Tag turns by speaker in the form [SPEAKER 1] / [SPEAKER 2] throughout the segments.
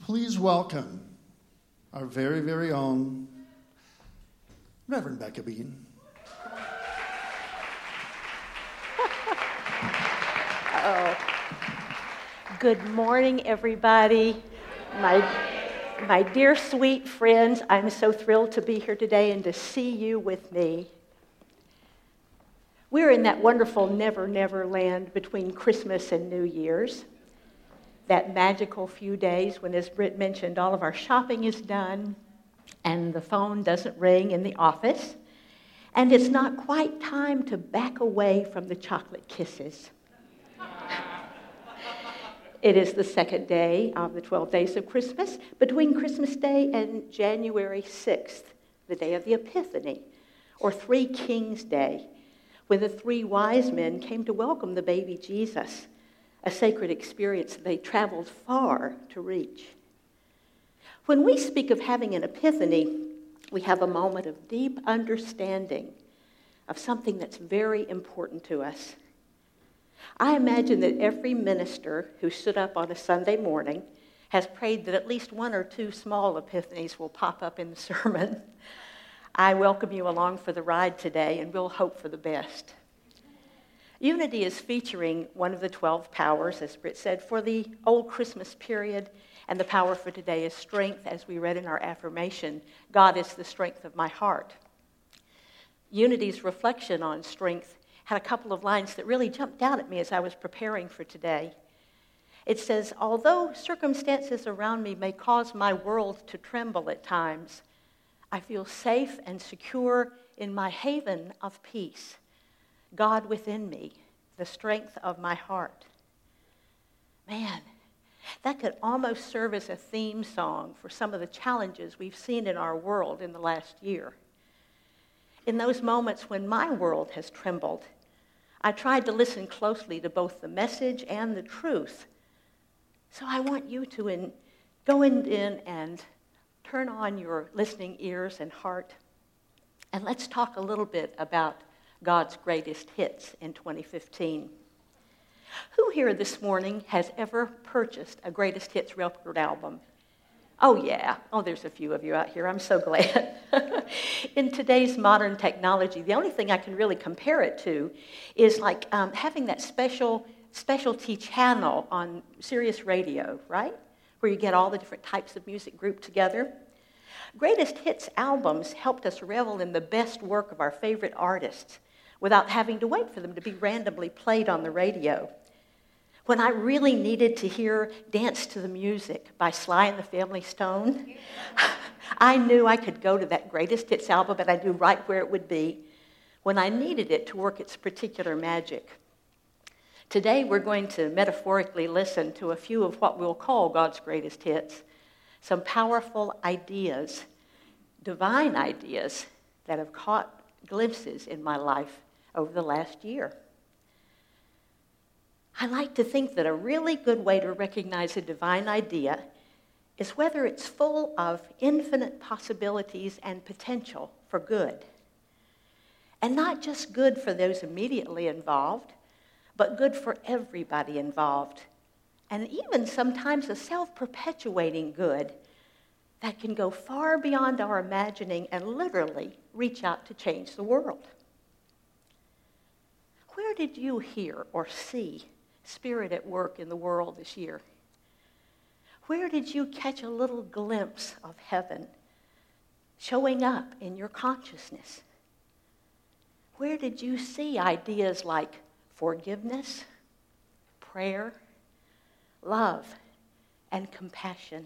[SPEAKER 1] Please welcome our very, very own Reverend Becca Bean.
[SPEAKER 2] Good morning, everybody. My dear, sweet friends, I'm so thrilled to be here today and to see you with me. We're in that wonderful never, never land between Christmas and New Year's. That magical few days when, as Britt mentioned, all of our shopping is done and the phone doesn't ring in the office, and it's not quite time to back away from the chocolate kisses. It is the second day of the 12 days of Christmas, between Christmas Day and January 6th, the day of the Epiphany, or Three Kings Day, when the three wise men came to welcome the baby Jesus, a sacred experience they traveled far to reach. When we speak of having an epiphany, we have a moment of deep understanding of something that's very important to us. I imagine that every minister who stood up on a Sunday morning has prayed that at least one or two small epiphanies will pop up in the sermon. I welcome you along for the ride today, and we'll hope for the best. Unity is featuring one of the 12 powers, as Britt said, for the old Christmas period, and the power for today is strength, as we read in our affirmation, God is the strength of my heart. Unity's reflection on strength had a couple of lines that really jumped out at me as I was preparing for today. It says, although circumstances around me may cause my world to tremble at times, I feel safe and secure in my haven of peace. God within me, the strength of my heart. Man, that could almost serve as a theme song for some of the challenges we've seen in our world in the last year. In those moments when my world has trembled, I tried to listen closely to both the message and the truth. So I want you to go in and turn on your listening ears and heart, and let's talk a little bit about God's greatest hits in 2015. Who here this morning has ever purchased a greatest hits record album? Oh, yeah. Oh, there's a few of you out here. I'm so glad. In today's modern technology, the only thing I can really compare it to is like having that specialty channel on Sirius Radio, right? Where you get all the different types of music grouped together. Greatest hits albums helped us revel in the best work of our favorite artists without having to wait for them to be randomly played on the radio. When I really needed to hear Dance to the Music by Sly and the Family Stone, I knew I could go to that greatest hits album and I knew right where it would be when I needed it to work its particular magic. Today we're going to metaphorically listen to a few of what we'll call God's greatest hits, some powerful ideas, divine ideas that have caught glimpses in my life over the last year. I like to think that a really good way to recognize a divine idea is whether it's full of infinite possibilities and potential for good. And not just good for those immediately involved, but good for everybody involved. And even sometimes a self-perpetuating good that can go far beyond our imagining and literally reach out to change the world. Where did you hear or see Spirit at work in the world this year? Where did you catch a little glimpse of heaven showing up in your consciousness? Where did you see ideas like forgiveness, prayer, love, and compassion?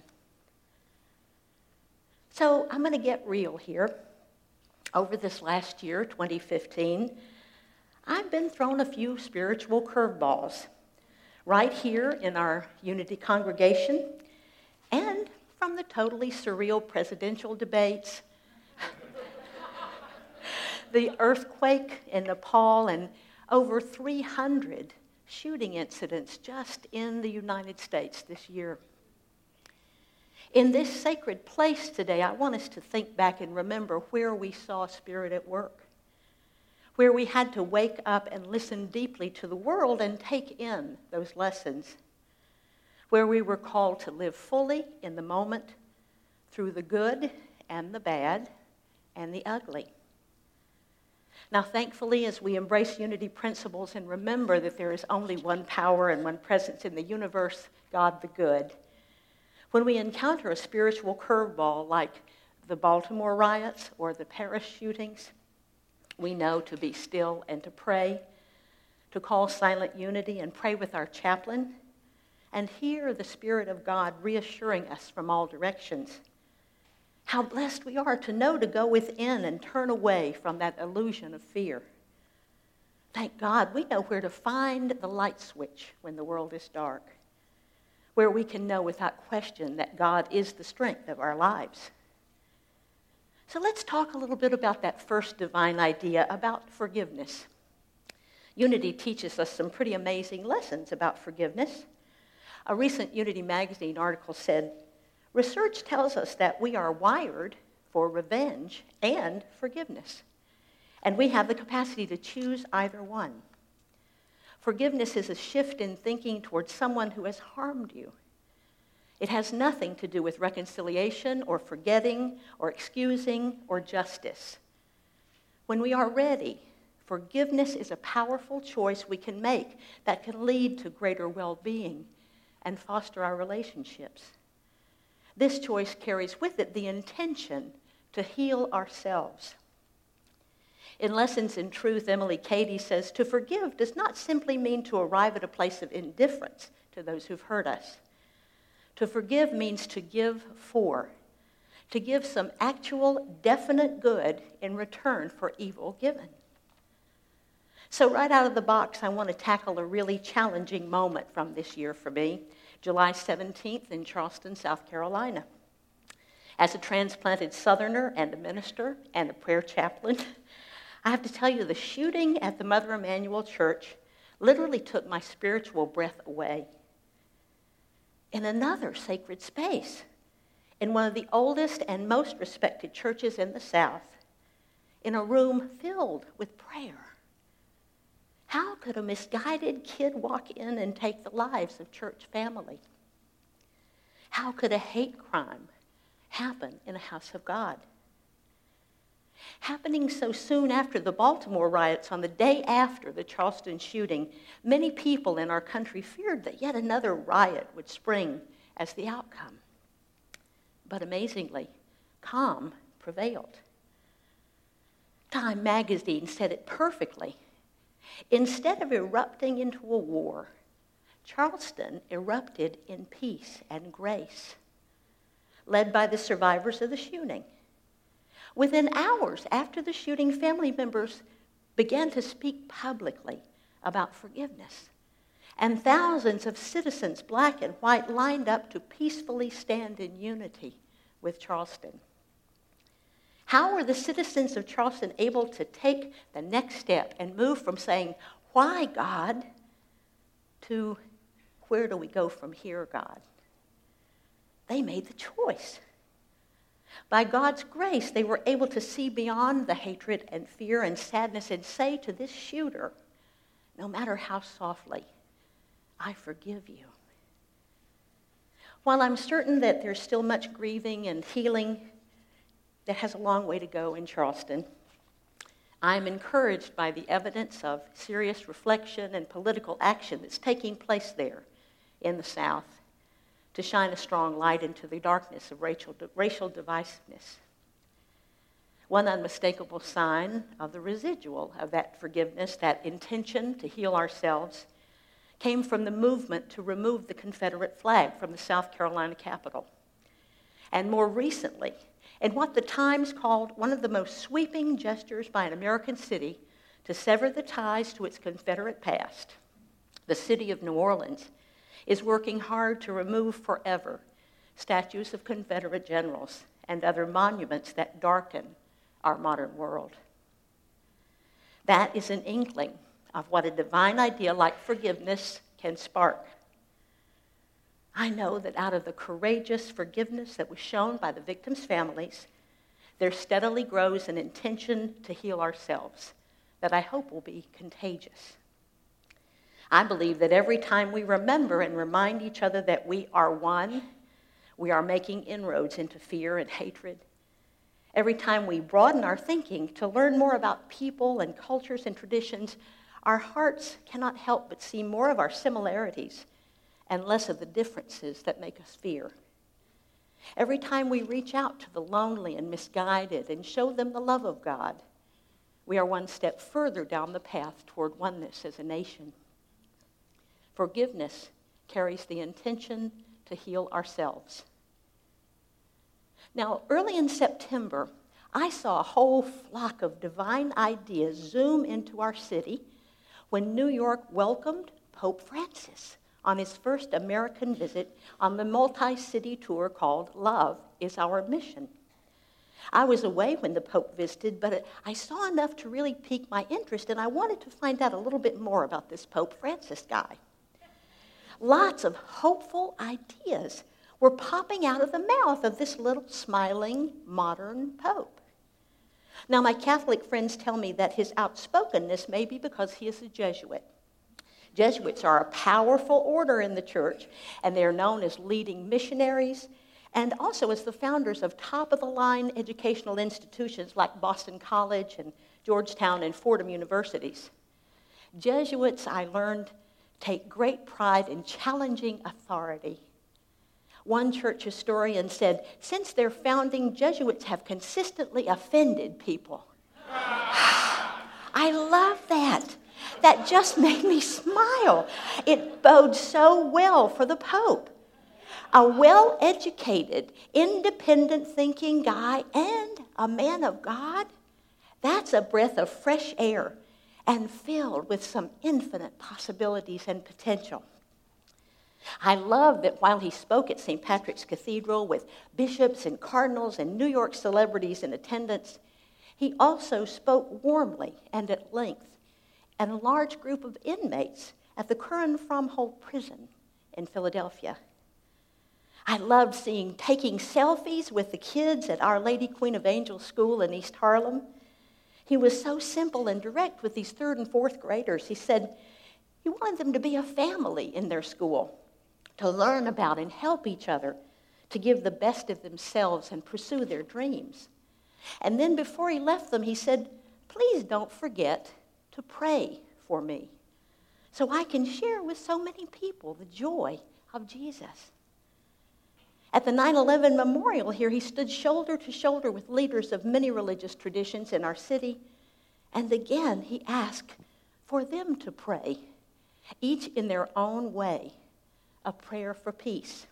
[SPEAKER 2] So I'm going to get real here. Over this last year, 2015, I've been thrown a few spiritual curveballs right here in our Unity congregation and from the totally surreal presidential debates, the earthquake in Nepal, and over 300 shooting incidents just in the United States this year. In this sacred place today, I want us to think back and remember where we saw Spirit at work, where we had to wake up and listen deeply to the world and take in those lessons, where we were called to live fully in the moment through the good and the bad and the ugly. Now, thankfully, as we embrace unity principles and remember that there is only one power and one presence in the universe, God the good, when we encounter a spiritual curveball like the Baltimore riots or the Paris shootings, we know to be still and to pray, to call silent unity and pray with our chaplain, and hear the Spirit of God reassuring us from all directions. How blessed we are to know to go within and turn away from that illusion of fear. Thank God we know where to find the light switch when the world is dark, where we can know without question that God is the strength of our lives. So let's talk a little bit about that first divine idea about forgiveness. Unity teaches us some pretty amazing lessons about forgiveness. A recent Unity magazine article said, research tells us that we are wired for revenge and forgiveness, and we have the capacity to choose either one. Forgiveness is a shift in thinking towards someone who has harmed you. It has nothing to do with reconciliation or forgetting or excusing or justice. When we are ready, forgiveness is a powerful choice we can make that can lead to greater well-being and foster our relationships. This choice carries with it the intention to heal ourselves. In Lessons in Truth, Emily Cady says, to forgive does not simply mean to arrive at a place of indifference to those who've hurt us. To forgive means to give to give some actual, definite good in return for evil given. So right out of the box, I want to tackle a really challenging moment from this year for me, July 17th in Charleston, South Carolina. As a transplanted Southerner and a minister and a prayer chaplain, I have to tell you, the shooting at the Mother Emanuel Church literally took my spiritual breath away. In another sacred space, in one of the oldest and most respected churches in the South, in a room filled with prayer. How could a misguided kid walk in and take the lives of church family? How could a hate crime happen in a house of God? Happening so soon after the Baltimore riots, on the day after the Charleston shooting, many people in our country feared that yet another riot would spring as the outcome. But amazingly, calm prevailed. Time magazine said it perfectly. Instead of erupting into a war, Charleston erupted in peace and grace, led by the survivors of the shooting. Within hours after the shooting, family members began to speak publicly about forgiveness, and thousands of citizens, black and white, lined up to peacefully stand in unity with Charleston. How were the citizens of Charleston able to take the next step and move from saying, "Why, God?" to "Where do we go from here, God?" They made the choice. By God's grace, they were able to see beyond the hatred and fear and sadness and say to this shooter, no matter how softly, "I forgive you." While I'm certain that there's still much grieving and healing that has a long way to go in Charleston, I'm encouraged by the evidence of serious reflection and political action that's taking place there in the South to shine a strong light into the darkness of racial divisiveness. One unmistakable sign of the residual of that forgiveness, that intention to heal ourselves, came from the movement to remove the Confederate flag from the South Carolina Capitol. And more recently, in what the Times called one of the most sweeping gestures by an American city to sever the ties to its Confederate past, the city of New Orleans is working hard to remove forever statues of Confederate generals and other monuments that darken our modern world. That is an inkling of what a divine idea like forgiveness can spark. I know that out of the courageous forgiveness that was shown by the victims' families, there steadily grows an intention to heal ourselves that I hope will be contagious. I believe that every time we remember and remind each other that we are one, we are making inroads into fear and hatred. Every time we broaden our thinking to learn more about people and cultures and traditions, our hearts cannot help but see more of our similarities and less of the differences that make us fear. Every time we reach out to the lonely and misguided and show them the love of God, we are one step further down the path toward oneness as a nation. Forgiveness carries the intention to heal ourselves. Now, early in September, I saw a whole flock of divine ideas zoom into our city when New York welcomed Pope Francis on his first American visit on the multi-city tour called Love is Our Mission. I was away when the Pope visited, but I saw enough to really pique my interest, and I wanted to find out a little bit more about this Pope Francis guy. Lots of hopeful ideas were popping out of the mouth of this little smiling modern Pope. Now, my Catholic friends tell me that his outspokenness may be because he is a Jesuit. Jesuits are a powerful order in the church, and they are known as leading missionaries and also as the founders of top-of-the-line educational institutions like Boston College and Georgetown and Fordham universities. Jesuits, I learned, take great pride in challenging authority. One church historian said, since their founding, Jesuits have consistently offended people. I love that. That just made me smile. It bodes so well for the Pope. A well-educated, independent-thinking guy and a man of God, that's a breath of fresh air and filled with some infinite possibilities and potential. I love that while he spoke at St. Patrick's Cathedral with bishops and cardinals and New York celebrities in attendance, he also spoke warmly and at length at a large group of inmates at the Curran Fromhold prison in Philadelphia. I loved taking selfies with the kids at Our Lady Queen of Angels School in East Harlem. He was so simple and direct with these 3rd and 4th graders. He said he wanted them to be a family in their school, to learn about and help each other, to give the best of themselves and pursue their dreams. And then before he left them, he said, please don't forget to pray for me so I can share with so many people the joy of Jesus. At the 9/11 memorial here, he stood shoulder to shoulder with leaders of many religious traditions in our city, and again he asked for them to pray, each in their own way, a prayer for peace.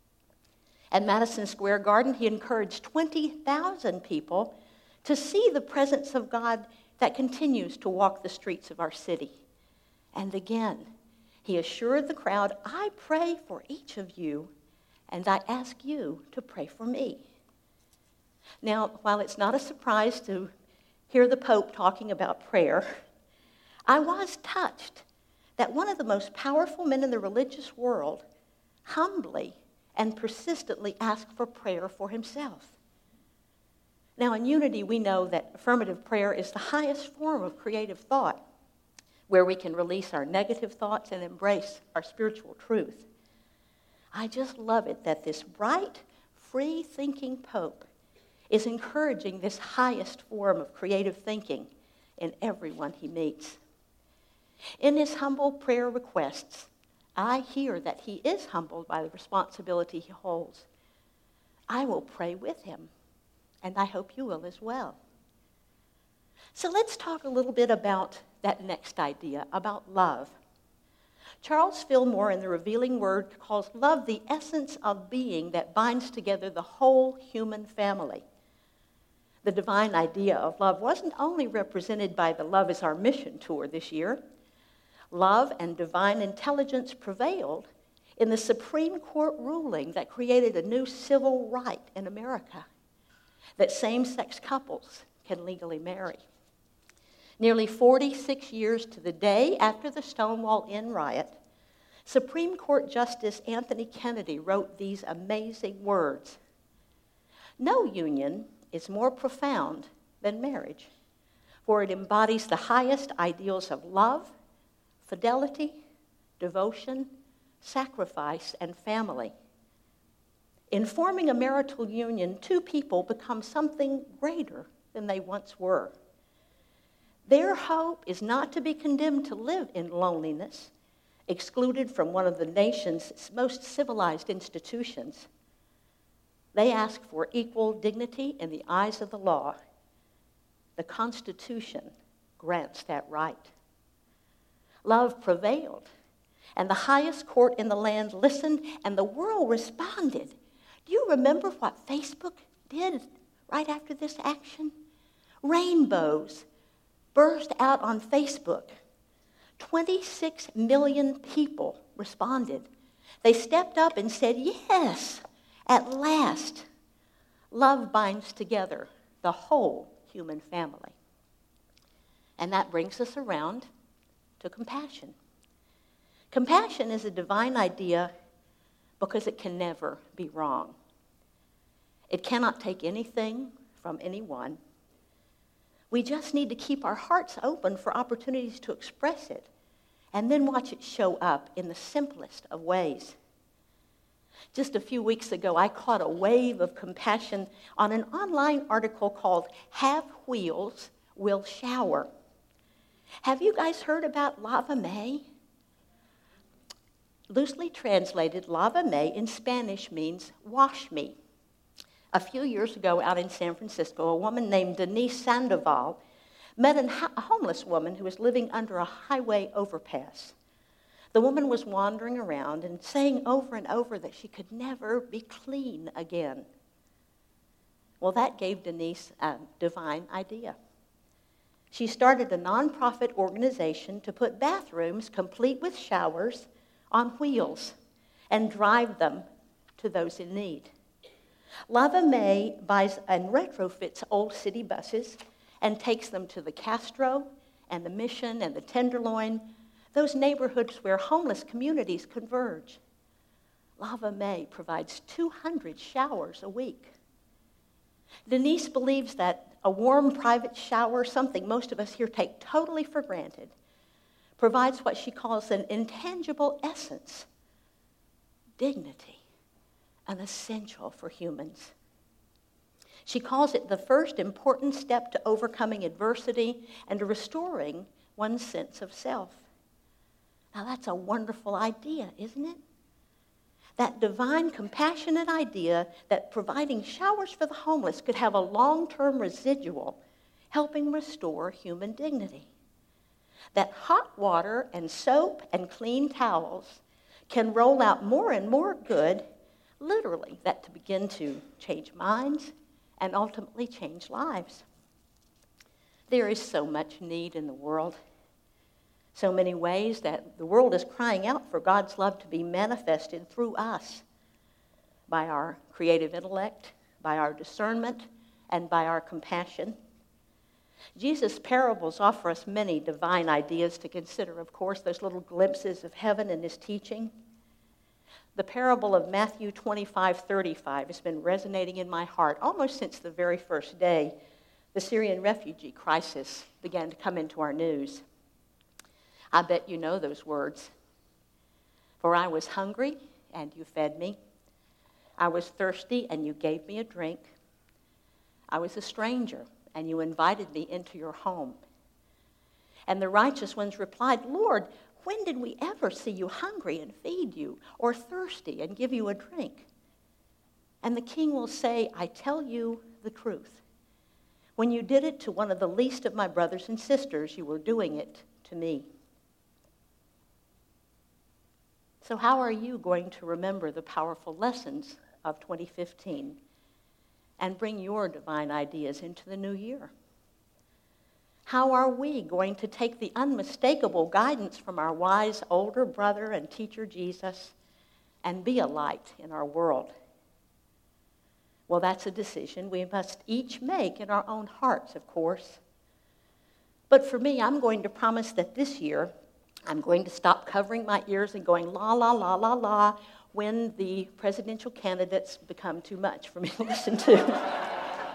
[SPEAKER 2] At Madison Square Garden, he encouraged 20,000 people to see the presence of God that continues to walk the streets of our city. And again, he assured the crowd, I pray for each of you, and I ask you to pray for me. Now, while it's not a surprise to hear the Pope talking about prayer, I was touched that one of the most powerful men in the religious world humbly and persistently asked for prayer for himself. Now, in Unity, we know that affirmative prayer is the highest form of creative thought, where we can release our negative thoughts and embrace our spiritual truth. I just love it that this bright, free-thinking Pope is encouraging this highest form of creative thinking in everyone he meets. In his humble prayer requests, I hear that he is humbled by the responsibility he holds. I will pray with him, and I hope you will as well. So let's talk a little bit about that next idea, about love. Charles Fillmore in The Revealing Word calls love the essence of being that binds together the whole human family. The divine idea of love wasn't only represented by the Love is Our Mission tour this year. Love and divine intelligence prevailed in the Supreme Court ruling that created a new civil right in America, that same-sex couples can legally marry. Nearly 46 years to the day after the Stonewall Inn riot, Supreme Court Justice Anthony Kennedy wrote these amazing words: "No union is more profound than marriage, for it embodies the highest ideals of love, fidelity, devotion, sacrifice, and family. In forming a marital union, two people become something greater than they once were. Their hope is not to be condemned to live in loneliness, excluded from one of the nation's most civilized institutions. They ask for equal dignity in the eyes of the law. The Constitution grants that right. Love prevailed, and the highest court in the land listened, and the world responded. Do you remember what Facebook did right after this action? Rainbows burst out on Facebook. 26 million people responded. They stepped up and said, yes, at last, love binds together the whole human family. And that brings us around to compassion. Compassion is a divine idea because it can never be wrong. It cannot take anything from anyone. We just need to keep our hearts open for opportunities to express it and then watch it show up in the simplest of ways. Just a few weeks ago, I caught a wave of compassion on an online article called Have Wheels, Will Shower. Have you guys heard about Lava Mae? Loosely translated, Lava Mae in Spanish means wash me. A few years ago out in San Francisco, a woman named Denise Sandoval met a homeless woman who was living under a highway overpass. The woman was wandering around and saying over and over that she could never be clean again. Well, that gave Denise a divine idea. She started a nonprofit organization to put bathrooms complete with showers on wheels and drive them to those in need. Lava Mae buys and retrofits old city buses and takes them to the Castro and the Mission and the Tenderloin, those neighborhoods where homeless communities converge. Lava Mae provides 200 showers a week. Denise believes that a warm private shower, something most of us here take totally for granted, provides what she calls an intangible essence, dignity, an essential for humans. She calls it the first important step to overcoming adversity and to restoring one's sense of self. Now that's a wonderful idea, isn't it? That divine, compassionate idea that providing showers for the homeless could have a long-term residual, helping restore human dignity. That hot water and soap and clean towels can roll out more and more good, literally, that to begin to change minds and ultimately change lives. There is so much need in the world. So many ways that the world is crying out for God's love to be manifested through us by our creative intellect, by our discernment, and by our compassion. Jesus' parables offer us many divine ideas to consider, of course, those little glimpses of heaven in his teaching. The parable of Matthew 25:35 has been resonating in my heart almost since the very first day the Syrian refugee crisis began to come into our news. I bet you know those words. For I was hungry, and you fed me. I was thirsty, and you gave me a drink. I was a stranger, and you invited me into your home. And the righteous ones replied, Lord, when did we ever see you hungry and feed you, or thirsty and give you a drink? And the king will say, I tell you the truth. When you did it to one of the least of my brothers and sisters, you were doing it to me. So how are you going to remember the powerful lessons of 2015 and bring your divine ideas into the new year? How are we going to take the unmistakable guidance from our wise older brother and teacher Jesus and be a light in our world? Well, that's a decision we must each make in our own hearts, of course. But for me, I'm going to promise that this year, I'm going to stop covering my ears and going la, la, la, la, la when the presidential candidates become too much for me to listen to.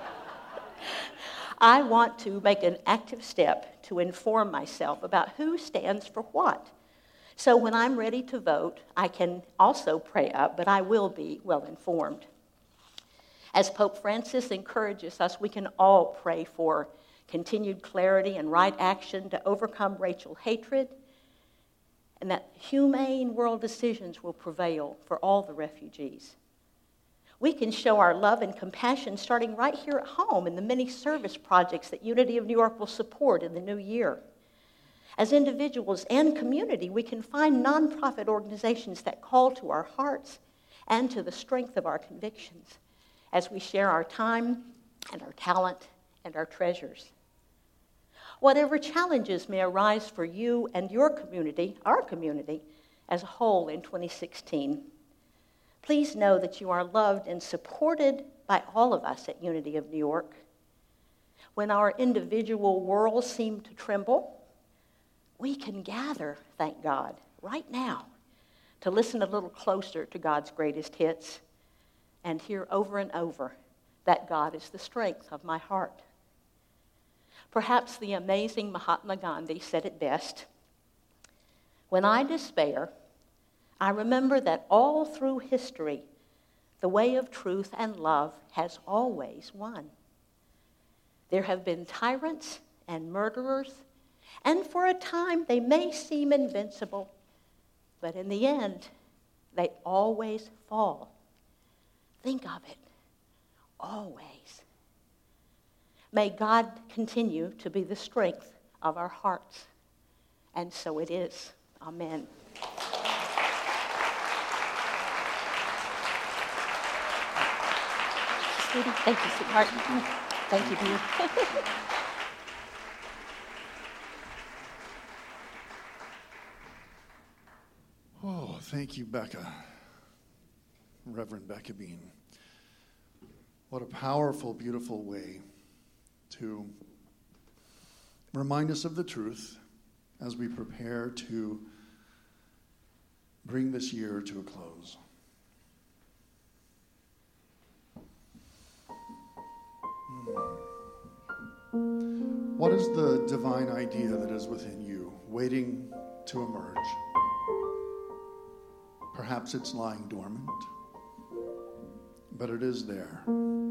[SPEAKER 2] I want to make an active step to inform myself about who stands for what, So when I'm ready to vote, I can also pray up, but I will be well informed. As Pope Francis encourages us, we can all pray for continued clarity and right action to overcome racial hatred, and that humane world decisions will prevail for all the refugees. We can show our love and compassion starting right here at home in the many service projects that Unity of New York will support in the new year. As individuals and community, we can find nonprofit organizations that call to our hearts and to the strength of our convictions as we share our time and our talent and our treasures. Whatever challenges may arise for you and your community, our community, as a whole in 2016, please know that you are loved and supported by all of us at Unity of New York. When our individual worlds seem to tremble, we can gather, thank God, right now to listen a little closer to God's greatest hits and hear over and over that God is the strength of my heart. Perhaps the amazing Mahatma Gandhi said it best, "When I despair, I remember that all through history, the way of truth and love has always won. There have been tyrants and murderers, and for a time they may seem invincible, but in the end, they always fall. Think of it, always. May God continue to be the strength of our hearts." And so it is. Amen. Sweetie, thank you, sweetheart. Thank you, dear.
[SPEAKER 1] Oh, thank you, Becca. Reverend Becca Bean. What a powerful, beautiful way to remind us of the truth as we prepare to bring this year to a close. What is the divine idea that is within you, waiting to emerge? Perhaps it's lying dormant, but it is there.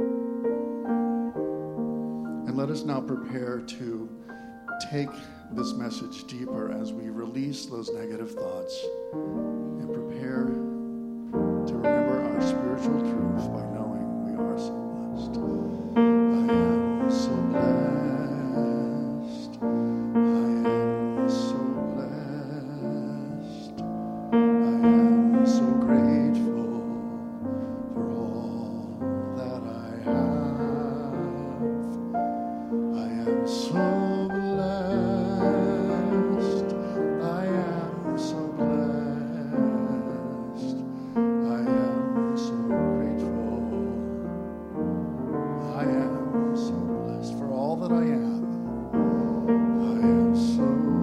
[SPEAKER 1] And let us now prepare to take this message deeper as we release those negative thoughts and prepare to remember our spiritual truth by knowing we are so blessed. I am so blessed. I am so blessed. I am so grateful for all that I have. I am so blessed. I am so blessed. I am so grateful. I am so blessed for all that I am. I am so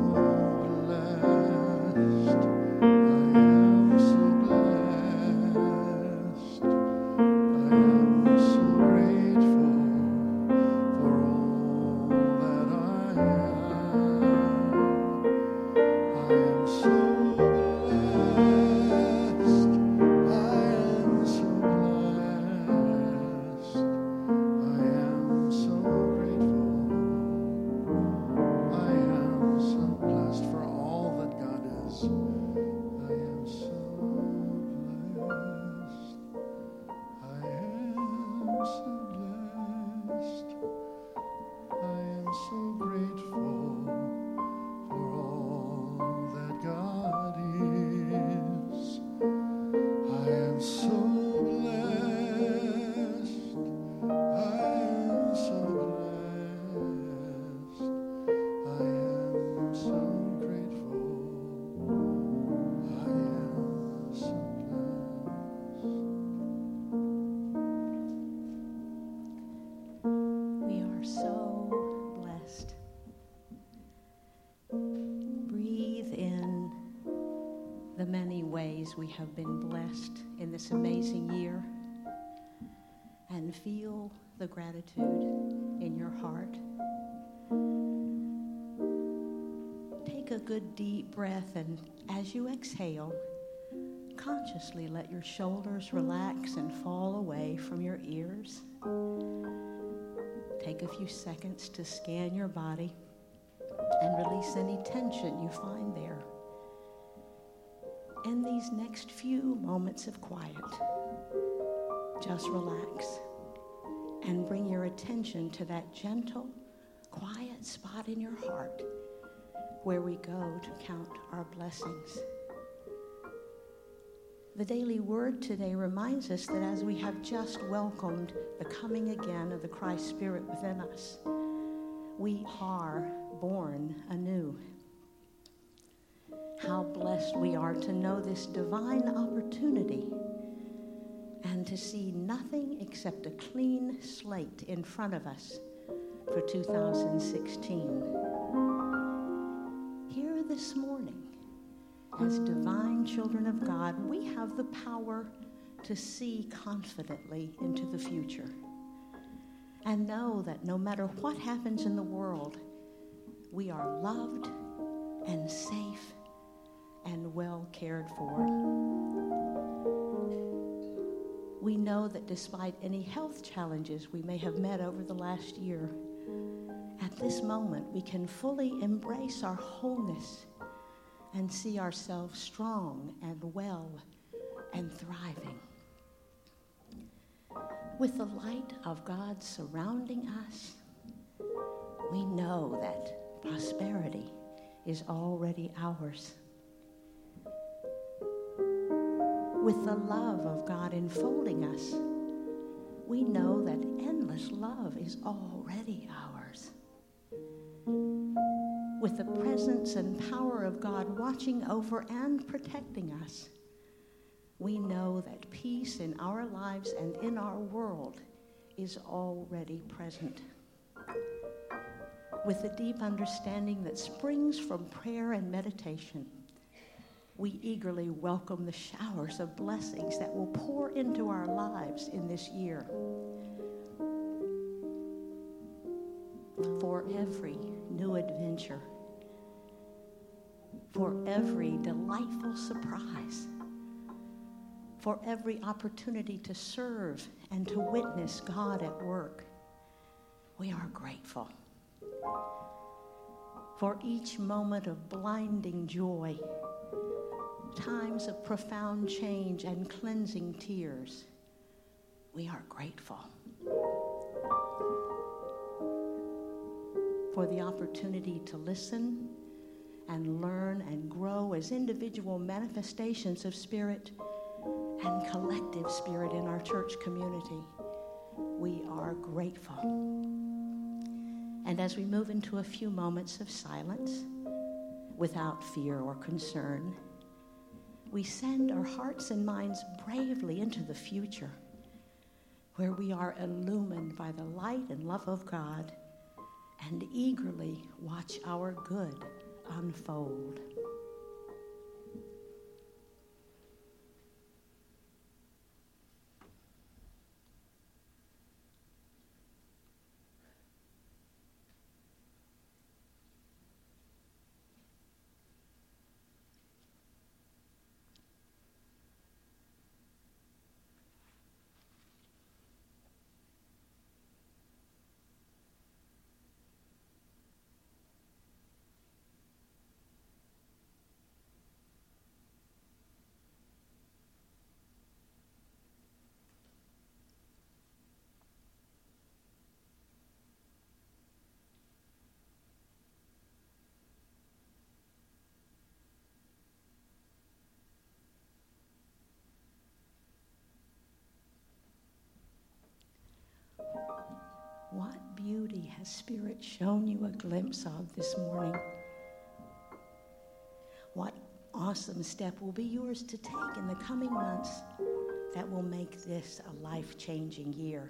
[SPEAKER 1] blessed. I am so blessed. I am so grateful for all that I am. I am so blessed. I am so blessed. I am so grateful. I am so blessed for all that God is. I am so blessed. I am so blessed. I am so grateful for all that God is. I am so blessed. I am so blessed. I am so grateful. I am so blessed.
[SPEAKER 2] We are so blessed. Breathe in the many ways we have been blessed in this amazing year and feel the gratitude in your heart. Take
[SPEAKER 3] a good deep breath, and as you exhale, consciously let your shoulders relax and fall away from your ears. Take a few seconds to scan your body and release any tension you find there. In these next few moments of quiet, just relax and bring your attention to that gentle, quiet spot in your heart where we go to count our blessings. The daily word today reminds us that as we have just welcomed the coming again of the Christ Spirit within us, we are born anew. How blessed we are to know this divine opportunity and to see nothing except a clean slate in front of us for 2016. Here this morning, as divine children of God, we have the power to see confidently into the future and know that no matter what happens in the world, we are loved and safe and well cared for. We know that despite any health challenges we may have met over the last year, at this moment we can fully embrace our wholeness and see ourselves strong and well and thriving. With the light of God surrounding us, we know that prosperity is already ours. With the love of God enfolding us, we know that endless love is already ours. With the presence and power of God watching over and protecting us, we know that peace in our lives and in our world is already present. With the deep understanding that springs from prayer and meditation, we eagerly welcome the showers of blessings that will pour into our lives in this year. For every new adventure, for every delightful surprise, for every opportunity to serve and to witness God at work, we are grateful. For each moment of blinding joy, times of profound change and cleansing tears, we are grateful. For the opportunity to listen and learn and grow as individual manifestations of spirit and collective spirit in our church community, we are grateful. And as we move into a few moments of silence, without fear or concern, we send our hearts and minds bravely into the future, where we are illumined by the light and love of God and eagerly watch our good unfold. What beauty has Spirit shown you a glimpse of this morning? What awesome step will be yours to take in the coming months that will make this a life-changing year?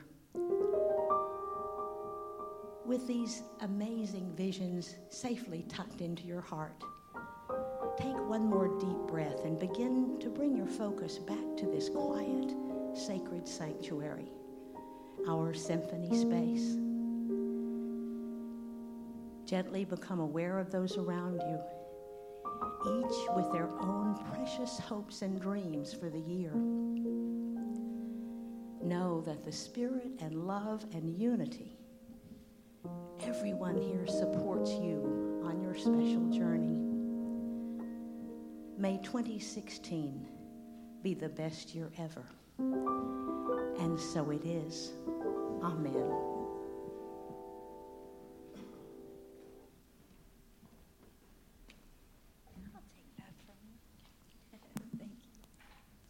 [SPEAKER 3] With these amazing visions safely tucked into your heart, take one more deep breath and begin to bring your focus back to this quiet, sacred sanctuary, our symphony space. Gently become aware of those around you each with their own precious hopes and dreams for the year. Know that the spirit and love and unity, everyone here supports you on your special journey. May 2016 be the best year ever. And so it is. Amen.